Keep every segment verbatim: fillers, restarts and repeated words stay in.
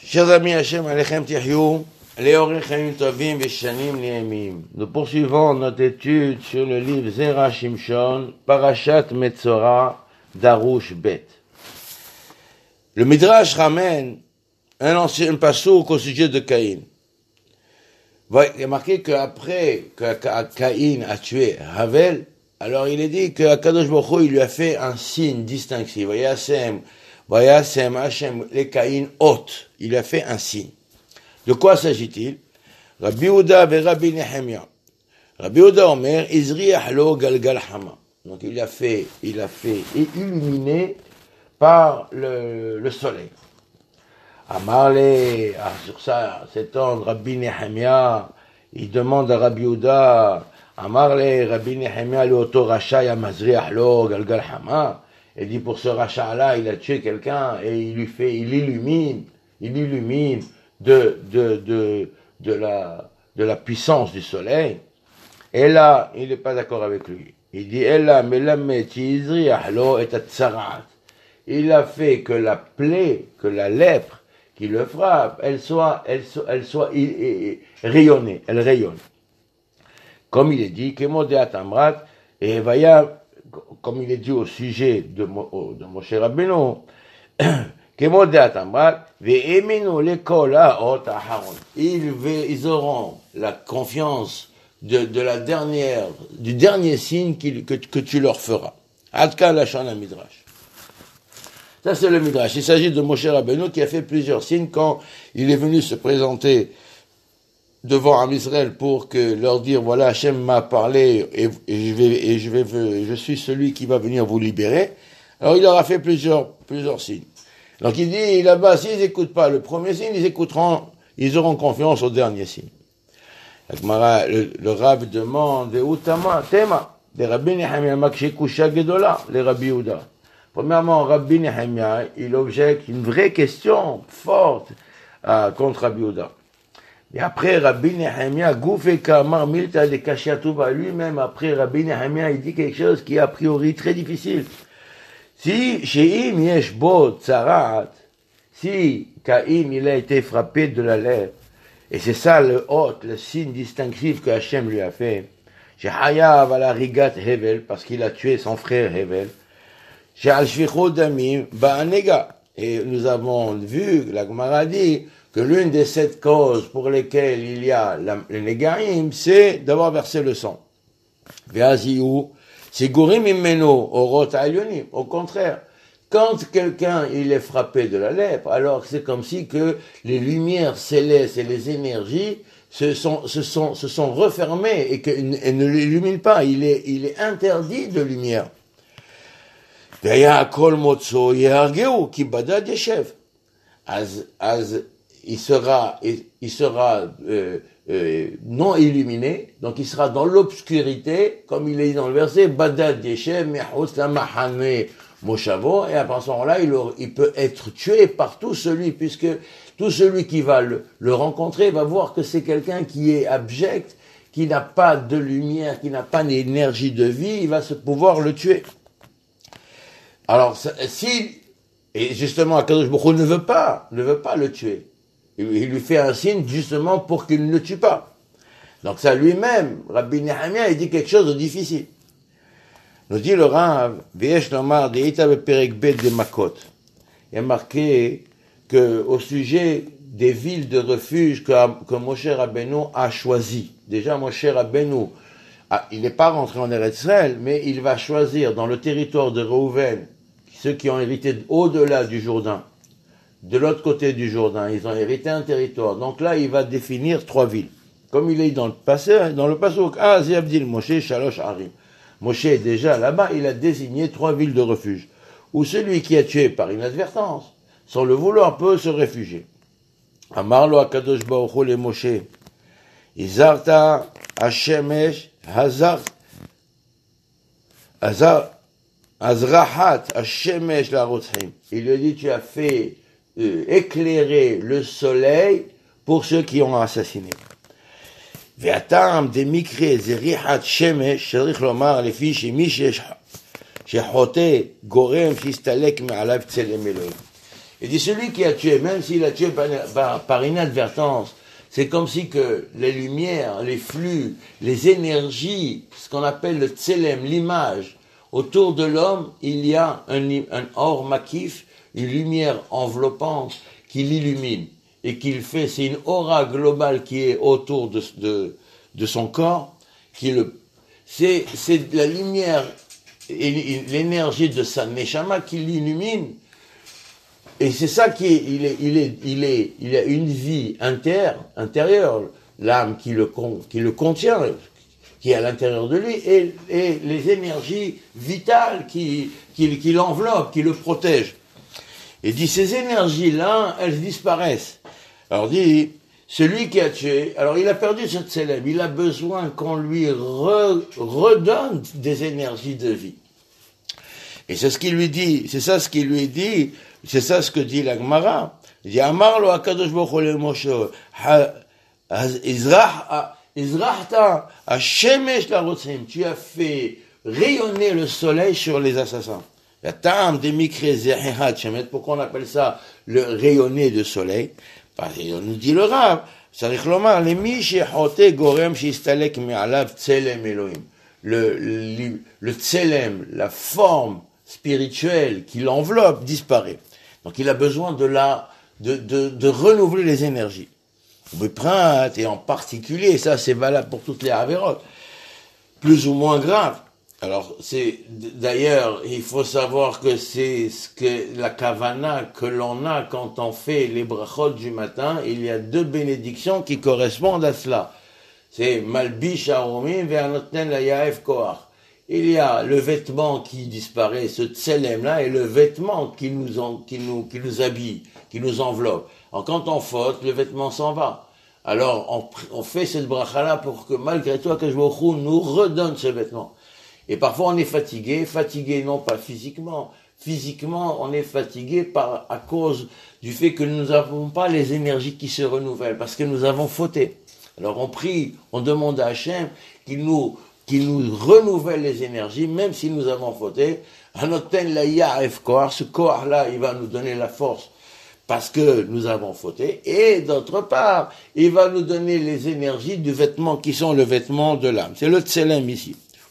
Chers amis, Hachem Alechem Tihyou, Léoré Chaim Tovim Veshanim Liemim. Nous poursuivons notre étude sur le livre Zera Shimshon, Parashat Metzora, Darush Bet. Le Midrash ramène un ancien passouk au sujet de Caïn. Il est marqué qu'après que Caïn a tué Havel, alors il est dit que Kadosh Baruch Hu, il lui a fait un signe distinctif. Vayasem, Vayasem Hashem le Caïn hôte. Il lui a fait un signe. De quoi s'agit-il? Rabbi Yehuda et Rabbi Nehemia. Rabbi Yehuda Omer, Izriach lo galgal hama. Donc il a fait, il a fait illuminer par le, le soleil. Amarle, ah, sur ça, cet homme, Rabbi Nehemia, il demande à Rabbi Yehuda, Amarle, Rabbi Nehemia, le auto rachat, Yamazriach lo galgal hama. Il dit, pour ce rachat-là, il a tué quelqu'un et il lui fait, il illumine, il illumine de, de, de, de la, de la puissance du soleil. Et là, il n'est pas d'accord avec lui. Il dit, Ella melamet yizriach lo et atzarat. Il a fait que la plaie, que la lèpre qui le frappe, elle soit, elle soit, elle soit il, il, il, rayonnée, elle rayonne. Comme il est dit, Kemodeat Amrat, et Vaya, comme il est dit au sujet de, de Moshe Rabbeinu, Kemodeat Amrat, Ve'eminu lekola ot aharon. Ils, ils auront la confiance de, de la dernière, du dernier signe qu'il, que, que tu leur feras. Adka lachon midrash. Ça, c'est le Midrash. Il s'agit de Moshe Rabbeinu qui a fait plusieurs signes quand il est venu se présenter devant Am Israël pour que leur dire, voilà, Hachem m'a parlé et, et, je vais, et je vais, je suis celui qui va venir vous libérer. Alors, il leur a fait plusieurs, plusieurs signes. Donc, il dit, là-bas, s'ils n'écoutent pas le premier signe, ils écouteront, ils auront confiance au dernier signe. Le, le Rav demande, Utama, Tema, les Rabbi Nehemia, Makshekusha Gedola, les Rabbi Yehuda. Premièrement, Rabbi Nehemia, il objecte une vraie question forte euh, contre Rabbi Yehuda. Et après, Rabbi Nehemia, Goufé Kamar Milta de Kashiatouba, lui-même, après Rabbi Nehemia, il dit quelque chose qui est a priori très difficile. Si, chez Im Yesh Bo Tzarat, si Caïn, il a été frappé de la lèpre, et c'est ça le hôte, le signe distinctif que Hachem lui a fait, chez Hayav ala Rigat Hevel, parce qu'il a tué son frère Hevel, et nous avons vu, la Gemara dit, que l'une des sept causes pour lesquelles il y a la, le Negaim, c'est d'avoir versé le sang. Au contraire, quand quelqu'un il est frappé de la lèpre, alors c'est comme si que les lumières célestes et les énergies se sont, se sont, se sont refermées et qu'elles ne l'illuminent pas. Il est, il est interdit de lumière. Az, az, il sera, il, il sera euh, euh, non illuminé, donc il sera dans l'obscurité, comme il est dit dans le verset, Badad Yeshev, Mehus Lamahane Moshavo, et à ce moment-là, il, il peut être tué par tout celui, puisque tout celui qui va le, le rencontrer va voir que c'est quelqu'un qui est abject, qui n'a pas de lumière, qui n'a pas d'énergie de vie, il va se pouvoir le tuer. Alors, si, et justement, Akadosh Baruch Hu ne veut pas, ne veut pas le tuer. Il lui fait un signe, justement, pour qu'il ne le tue pas. Donc ça lui-même, Rabbi Nehemia, il dit quelque chose de difficile. Nous dit le Rav, V'yesh nomar de'ita beperek bet de Makot. Il y a marqué que, au sujet des villes de refuge que, que Moshe Rabbeinu a choisi. Déjà, Moshe Rabbeinu, ah, il n'est pas rentré en Eretz Israël, mais il va choisir dans le territoire de Reuven, ceux qui ont hérité au-delà du Jourdain, de l'autre côté du Jourdain, ils ont hérité un territoire. Donc là, il va définir trois villes. Comme il est dans le passé, dans le passage, ah, Ziyabdil Moshe, Shalosh Harim. Moshe, déjà là-bas, il a désigné trois villes de refuge, où celui qui a tué par inadvertance, sans le vouloir, peut se réfugier. Amarlo Akadosh Baruch Hu le Moshe, Izarta Hashemesh, Hazar, Hazar, Azrahat Hashemesh la Rotzim. Il lui dit, tu as fait euh, éclairer le soleil pour ceux qui ont assassiné. Ve'atam de mikre zerihat shemesh, sharich lomar lefi shemi shehoteh gorem shistalek me'alav tzelem Elohim. Il dit, celui qui a tué, même s'il a tué par, par, par inadvertance, c'est comme si que les lumières, les flux, les énergies, ce qu'on appelle le tselem, l'image, autour de l'homme, il y a un, un or makif, une lumière enveloppante qui l'illumine et qui le fait, c'est une aura globale qui est autour de, de, de son corps, qui le, c'est, c'est la lumière et l'énergie de sa neshama qui l'illumine. Et c'est ça qui est, il est, il est, il est, il a une vie interne, intérieure, l'âme qui le, qui le contient, qui est à l'intérieur de lui, et, et les énergies vitales qui, qui, qui l'enveloppent, qui le protègent. Et dit, ces énergies-là, elles disparaissent. Alors dit, celui qui a tué, alors il a perdu cette célèbre, il a besoin qu'on lui re, redonne des énergies de vie. Et c'est ce qu'il lui dit, c'est ça ce qu'il lui dit, c'est ça ce que dit la Gemara. Il dit, Amar lo HaKadosh Baruch Hu le Moshe, Izrachta ha-shemesh la-rotzim, tu as fait rayonner le soleil sur les assassins. La tam des mikre zehihat shemet, pourquoi on appelle ça le rayonner de soleil? Parce qu'on nous dit le Rav, צריך לומר, למי שחוטא גורם שיסתלק מעליו צלם אלוהים. Le, le, le tselem, la forme spirituelle qui l'enveloppe, disparaît. Donc il a besoin de la, de, de, de renouveler les énergies. Et en particulier, ça c'est valable pour toutes les avérotes, plus ou moins graves. Alors c'est, d'ailleurs, il faut savoir que c'est ce que la kavana que l'on a quand on fait les brachot du matin, il y a deux bénédictions qui correspondent à cela. C'est Malbish Aromim Ve'anoten la Yaef Koach. Il y a le vêtement qui disparaît, ce tselem là, et le vêtement qui nous, en, qui nous, qui nous habille, qui nous enveloppe. Alors quand on faute, le vêtement s'en va. Alors on, on fait cette bracha là pour que malgré tout, que je nous redonne ce vêtement. Et parfois on est fatigué, fatigué non pas physiquement, physiquement on est fatigué par, à cause du fait que nous n'avons pas les énergies qui se renouvellent, parce que nous avons fauté. Alors on prie, on demande à Hachem qu'il nous, qu'il nous renouvelle les énergies, même si nous avons fauté. Anoten la ya'ef koar, ce koar-là, il va nous donner la force, parce que nous avons fauté. Et d'autre part, il va nous donner les énergies du vêtement qui sont le vêtement de l'âme. C'est le tselem ici.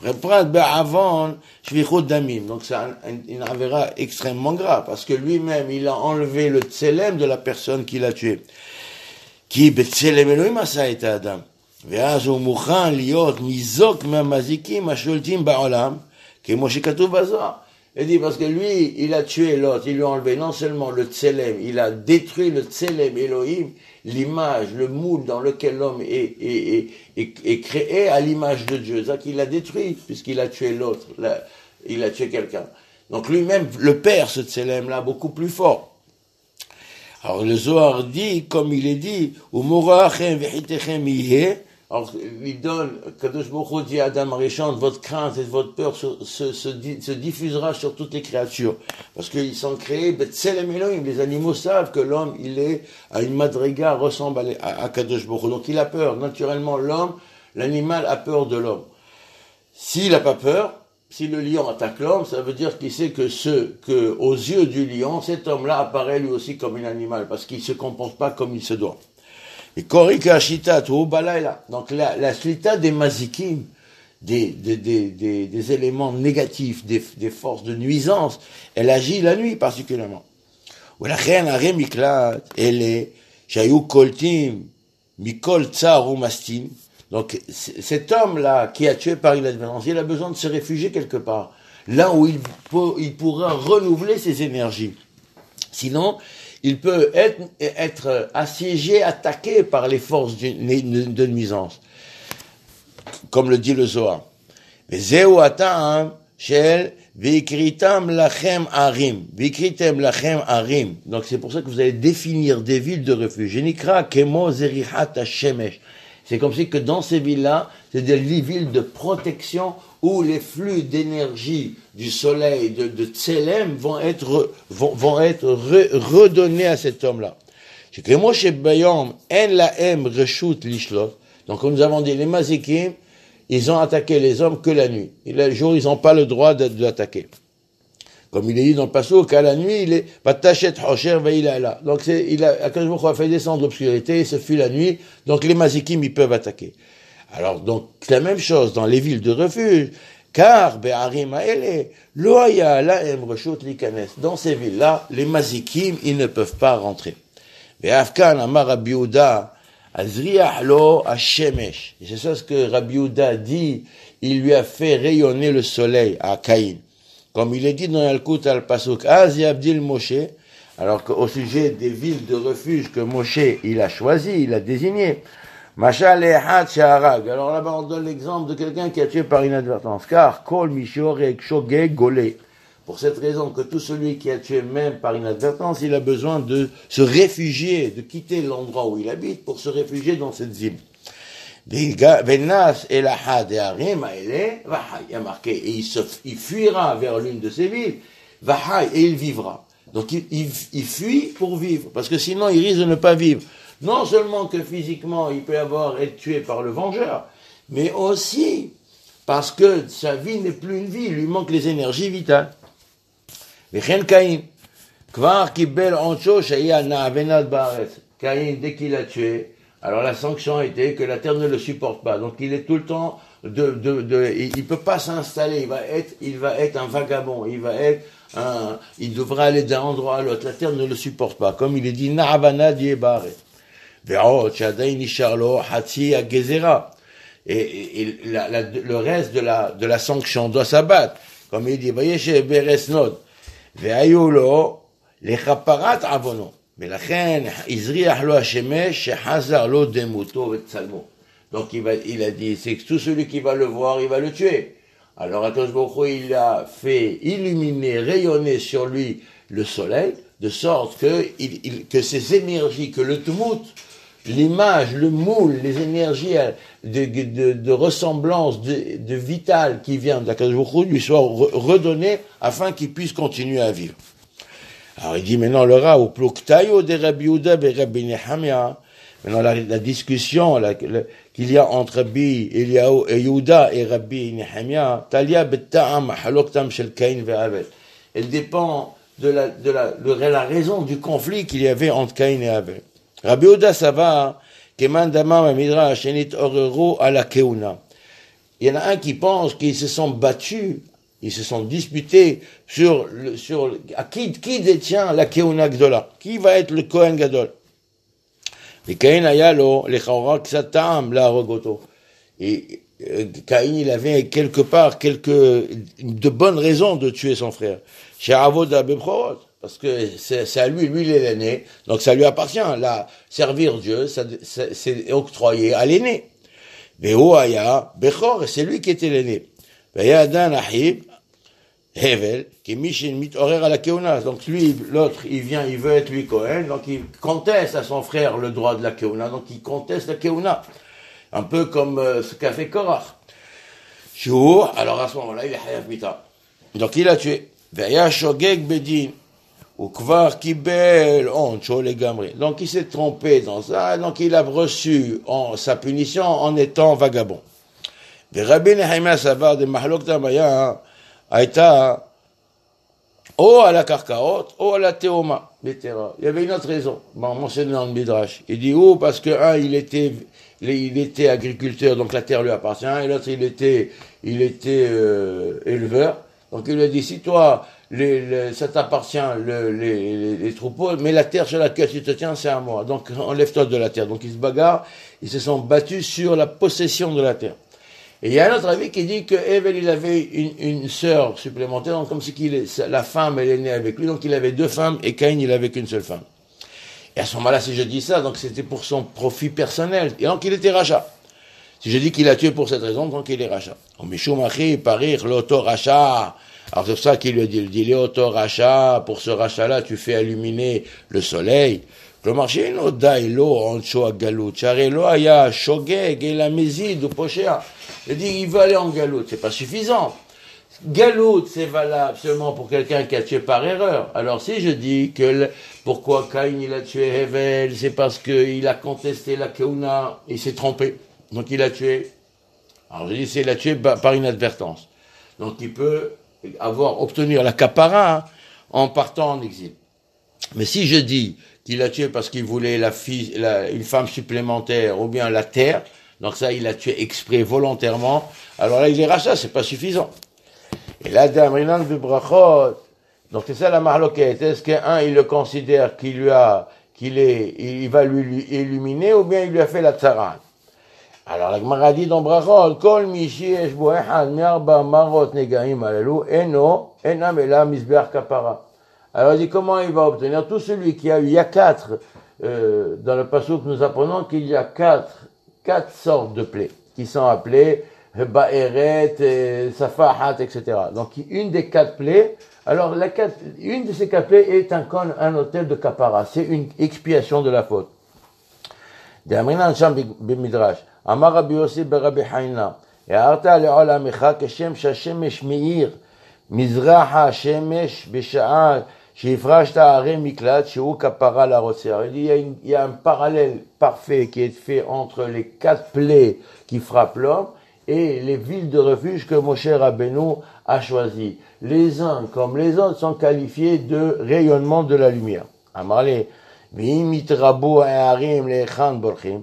Donc c'est un, une avéra extrêmement grave, parce que lui-même, il a enlevé le tselem de la personne qui l'a tué. Qui בצלם אלוהים עשה את האדם, ואז הוא מוכן להיות ניזוק מהמזיקים השולטים בעולם, כמו שכתוב בזוהר. Il dit parce que lui, il a tué l'autre, il lui a enlevé non seulement le tselem, il a détruit le tselem Elohim, l'image, le moule dans lequel l'homme est, est, est, est, est créé à l'image de Dieu. C'est-à-dire qu'il l'a détruit, puisqu'il a tué l'autre, là, il a tué quelqu'un. Donc lui-même le perd, ce tselem-là, beaucoup plus fort. Alors le Zohar dit, comme il est dit, alors il donne, Kadosh Baruch Hu dit à Adam Arishon, votre crainte et votre peur se, se, se, se diffusera sur toutes les créatures, parce qu'ils sont créés, B'Tselem Elohim, les animaux savent que l'homme, il est à une madriga, ressemble à, à Kadosh Baruch Hu, donc il a peur, naturellement l'homme, l'animal a peur de l'homme. S'il n'a pas peur, si le lion attaque l'homme, ça veut dire qu'il sait que ce, que, aux yeux du lion, cet homme-là apparaît lui aussi comme un animal, parce qu'il ne se comporte pas comme il se doit. Et Korika Shita, Balayla. Donc la, la slita des mazikim, des, des, des, des, des éléments négatifs, des, des forces de nuisance, elle agit la nuit particulièrement. ולכן הרי מקלט אלה שהיו קולטים מכל צער ומסתין. Donc, cet homme-là, qui a tué par inadvertance, il a besoin de se réfugier quelque part, là où il, peut, il pourra renouveler ses énergies. Sinon, il peut être, être assiégé, attaqué par les forces de, de nuisance, comme le dit le Zohar. וזהו הטעם של ויקריתם לכם ערים, ויקריתם לכם ערים. Donc c'est pour ça que vous allez définir des villes de refuge. שנקרא כמו זריחת השמש. C'est comme si que dans ces villes-là, c'est des villes de protection où les flux d'énergie du soleil, de, de Tselem, vont être, vont, vont être re, redonnés à cet homme-là. Donc, comme nous avons dit, les Mazikim, ils ont attaqué les hommes que la nuit. Et le jour, ils n'ont pas le droit de, de l'attaquer. Comme il est dit dans le passouk, qu'à la nuit, il est Vatachet Hosher Veilala. Donc c'est, il a, Akadosh Baruch Hu a fait descendre l'obscurité, et ce fut la nuit, donc les mazikim, ils peuvent attaquer. Alors, donc, la même chose dans les villes de refuge, car, Be'arim Ha'ele, Loaya, Laem, Reshut, Likanes. Dans ces villes-là, les mazikim, ils ne peuvent pas rentrer. Ve'afkan, Amar Rabbi Yehuda, Azriah lo Hashemesh. Et c'est ça ce que Rabbi Yehuda dit, il lui a fait rayonner le soleil à Caïn. Comme il est dit dans Yalkut al-Pasuk, Az Yabdil Moshe, alors qu'au sujet des villes de refuge que Moshe, il a choisi, il a désigné, Mashal Ehad Shaharag. Alors là-bas, on donne l'exemple de quelqu'un qui a tué par inadvertance. Car, Kol Mishorek Shogeg Golé. Pour cette raison que tout celui qui a tué même par inadvertance, il a besoin de se réfugier, de quitter l'endroit où il habite pour se réfugier dans cette ville. Venas Elahad et Arim Aele, Vahai, il y a marqué, et il, se, il fuira vers l'une de ces villes, Vahai, et il vivra. Donc il, il, il fuit pour vivre, parce que sinon il risque de ne pas vivre. Non seulement que physiquement il peut avoir être tué par le vengeur, mais aussi parce que sa vie n'est plus une vie, il lui manque les énergies vitales. Vechen Caïn, Kvar Kibel Ancho Shaya Na'avenad Baaretz. Caïn, dès qu'il a tué, alors la sanction était que la terre ne le supporte pas. Donc il est tout le temps de, de, de il ne peut pas s'installer. Il va être, il va être un vagabond. Il va être un, il devra aller d'un endroit à l'autre. La terre ne le supporte pas. Comme il est dit, Na'avana Diebare. Ve'ot Shadai Nisharlo Hatsi Agezera. Et, et la, la, le reste de la, de la sanction doit s'abattre. Comme il dit, Vayeshe Beresnod. Ve'ayulo Lechaparat Avono. Mais la reine, Izriah lo Hashemesh, Shehazar lo Demuto Vetsalmo. Donc il, va, il a dit, c'est que tout celui qui va le voir, il va le tuer. Alors Akadosh Baruch Hu, il a fait illuminer, rayonner sur lui le soleil, de sorte que, il, il, que ces énergies, que le Tumut, l'image, le moule, les énergies de, de, de ressemblance, de, de vital qui vient d'Akadosh Baruch Hu lui soient redonnées afin qu'il puisse continuer à vivre. Alors il dit maintenant le Rav, au Pluktayo de Rabbi Yehuda et Rabbi Nehemia, maintenant la, la discussion la, la, qu'il y a entre Rabbi Yehuda et Rabbi Nehemia, Talia betta'am haloktam shel Caïn ve'Avel. Elle dépend de la, de la, de la raison du conflit qu'il y avait entre Caïn et Abel. Rabbi Yehuda Sava, Keman Damam Midrash, Enit Orero à la Keuna. Il y en a un qui pense qu'ils se sont battus. Ils se sont disputés sur, le, sur à qui, qui détient la Keuna Gdola, qui va être le Kohen Gadol. Mais Caïn ayalo, le Chaora Ksatam, la Rogoto. Et euh, Caïn, il avait quelque part quelques, de bonnes raisons de tuer son frère. Chez Avoda Beprot, parce que c'est, c'est à lui, lui il est l'aîné, donc ça lui appartient. Là, servir Dieu, ça, c'est, c'est octroyé à l'aîné. Veo Aya, Bechor, c'est lui qui était l'aîné. Veyadan Ahib, Hevel, qui Mishin mit horaire à la Keuna. Donc lui, l'autre, il vient, il veut être lui Cohen, donc il conteste à son frère le droit de la Keuna, donc il conteste la Keuna. Un peu comme euh, ce qu'a fait Korach. Shou, alors à ce moment-là, il est Hayaf Mita. Donc il a tué. Veya Shogeg Bedin, ou Kvar Kibel, on, Chole Gamri. Donc il s'est trompé dans ça, donc il a reçu en, sa punition en étant vagabond. De Rabbi Nehemia Savar de Mahlok Tamaya, Aïta, ou à la Karkaot, ou à la Théoma, et cetera. Il y avait une autre raison, bon, mentionné dans le Midrash. Il dit, oh, parce que un, il était, il était agriculteur, donc la terre lui appartient, et l'autre, il était, il était euh, éleveur. Donc il lui a dit, si toi, les, les, ça t'appartient, le, les, les, les troupeaux, mais la terre sur laquelle tu te tiens, c'est à moi. Donc enlève-toi de la terre. Donc ils se bagarrent, ils se sont battus sur la possession de la terre. Et il y a un autre avis qui dit que Evel, il avait une, une sœur supplémentaire, donc comme si qu'il est, la femme, elle est née avec lui, donc il avait deux femmes, et Caïn, il avait qu'une seule femme. Et à ce moment-là, si je dis ça, donc c'était pour son profit personnel, et donc il était rachat. Si je dis qu'il a tué pour cette raison, donc il est rachat. Mishumachi, parir, l'auto rachat. Alors c'est pour ça qu'il lui dit, il dit, l'auto rachat, pour ce rachat-là, tu fais illuminer le soleil. כלומר שאינו די לו עונשו הגלות, שהרי לא היה שוגג אלא מזיד ופושע. Il dit, il veut aller en galoute, c'est pas suffisant. Galoute, c'est valable seulement pour quelqu'un qui a tué par erreur. Alors si je dis que le, pourquoi Caïn il a tué Hevel, c'est parce qu'il a contesté la Keuna, il s'est trompé, donc il a tué. Alors je dis, c'est il a tué par inadvertance. Donc il peut avoir, obtenir la capara en partant en exil. Mais si je dis qu'il a tué parce qu'il voulait la fille, la, une femme supplémentaire ou bien la terre, donc ça, il a tué exprès, volontairement, alors là, il est rachat, c'est pas suffisant. Et là, d'Amrinan de Brachot, donc c'est ça la marloquette. Est-ce qu'un, il le considère qu'il lui a, qu'il est, il va lui, lui illuminer, ou bien il lui a fait la tzarat? Alors la Gemara dit dans Brachot, Kol mishi yesh bo echad mi'arba marot negaim alalu, eno, enam ela mizbeach kapara. Alors il dit comment il va obtenir? Tout celui qui a eu, il y a quatre, euh, dans le passage que nous apprenons qu'il y a quatre, quatre sortes de plaies, qui sont appelées Ba'eret, Safahat, et cetera. Donc une des quatre plaies, alors la quatre, une de ces quatre plaies est un, un hôtel de kapara, c'est une expiation de la faute. D'Amrinan Sham B'Midrash, Amar Rabbi Yossi B'Rabbi Haina, Ya'arta le'olamicha keshem shashemesh meir, mizraha shemesh b'sha'a שיפרש את הערי מקלט שהוא כפרה לרוצח. Il y a une, il y a un parallèle parfait qui est fait entre les quatre plaies qui frappent l'homme et les villes de refuge que Moshe Rabbeinu a choisies. Les uns comme les autres sont qualifiés de rayonnement de la lumière. Amarle, v'im itrabu ha'arim le'echan borchim.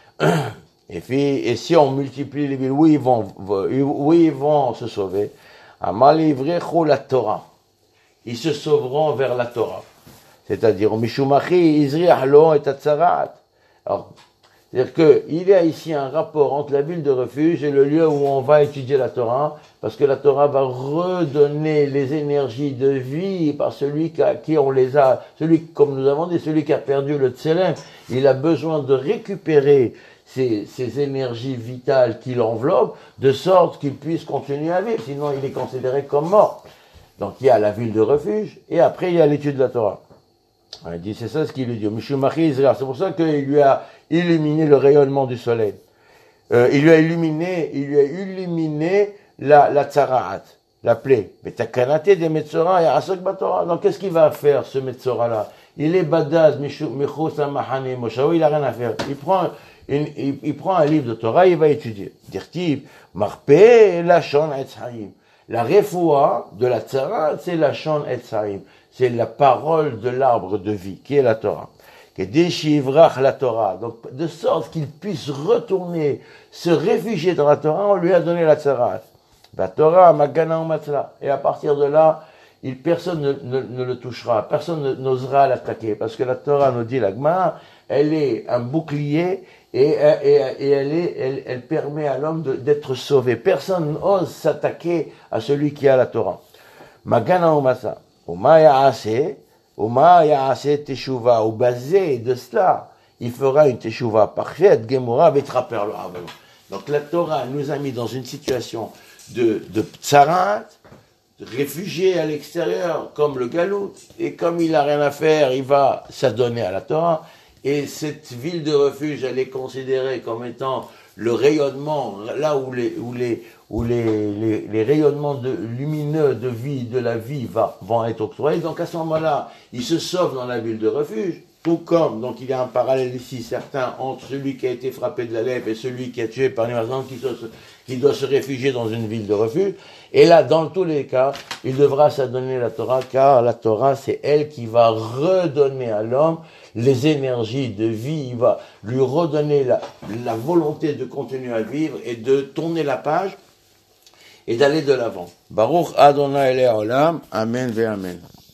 Et puis, et si on multiplie les villes où ils vont, où ils vont se sauver, Amarle ivrechu la Torah. Ils se sauveront vers la Torah. C'est-à-dire, Mishumachi, Izriach lo et Atzarat. Alors, c'est-à-dire qu'il y a ici un rapport entre la ville de refuge et le lieu où on va étudier la Torah, parce que la Torah va redonner les énergies de vie par celui qui, a, qui on les a, celui, comme nous avons dit, celui qui a perdu le Tselem, il a besoin de récupérer ces, ces énergies vitales qui l'enveloppent, de sorte qu'il puisse continuer à vivre, sinon il est considéré comme mort. Donc il y a la ville de refuge, et après il y a l'étude de la Torah. Il dit, c'est ça ce qu'il lui dit. Mishumachi Israël. C'est pour ça qu'il lui a illuminé le rayonnement du soleil. Euh, il lui a illuminé, il lui a illuminé la, la tsaraat, la plaie. Mais takanate des Metzora et Asok Batora. Donc qu'est-ce qu'il va faire ce Metzora-là? Il est badaz, Michous Amahane Moshaou, il a rien à faire. Il prend, une, il, il prend un livre de Torah, il va étudier. Dirtiv, Marpe, Lachon Etzhaim. La refoua de la tzara, c'est la shon etzarim, c'est la parole de l'arbre de vie, qui est la Torah. Kedeshivrach la Torah, donc de sorte qu'il puisse retourner, se réfugier dans la Torah, on lui a donné la tzara. La Torah, magana ou matla. Et à partir de là, il, personne ne, ne, ne le touchera, personne n'osera l'attaquer, parce que la Torah nous dit, la Gemara, elle est un bouclier, Et, et, et elle, est, elle, elle permet à l'homme d'être sauvé. Personne n'ose s'attaquer à celui qui a la Torah. Magana ou masa. Uma ya'ase, uma ya'ase teshuva. Ou basé de cela, il fera une teshuva parfaite, gemura betraper le havel. Donc la Torah nous a mis dans une situation de, de tsarat, de réfugié à l'extérieur, comme le galout. Et comme il n'a rien à faire, il va s'adonner à la Torah. Et cette ville de refuge, elle est considérée comme étant le rayonnement, là où les, où les, où les, les, les rayonnements de, lumineux de vie, de la vie va, vont être octroyés. Donc à ce moment-là, il se sauve dans la ville de refuge, tout comme, donc il y a un parallèle ici certain entre celui qui a été frappé de la lèpre et celui qui a tué par une raison qui, qui doit se réfugier dans une ville de refuge. Et là, dans tous les cas, il devra s'adonner la Torah, car la Torah, c'est elle qui va redonner à l'homme les énergies de vie, il va lui redonner la, la volonté de continuer à vivre et de tourner la page et d'aller de l'avant. Baruch Adonai Le'olam, Amen ve Amen.